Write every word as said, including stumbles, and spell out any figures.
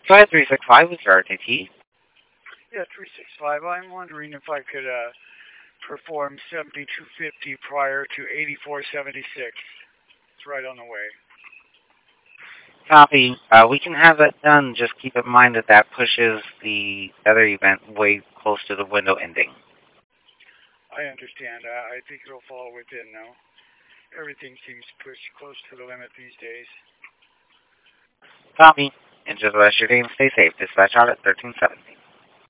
five three six five with your R T T. Yeah, three six five. I'm wondering if I could uh, perform seventy-two fifty prior to eighty-four seventy-six. It's right on the way. Copy. Uh, we can have that done. Just keep in mind that that pushes the other event way close to the window ending. I understand. Uh, I think it'll fall within, though. Everything seems pushed close to the limit these days. Copy. Enjoy the rest of your day and stay safe. Dispatch out at thirteen seventy.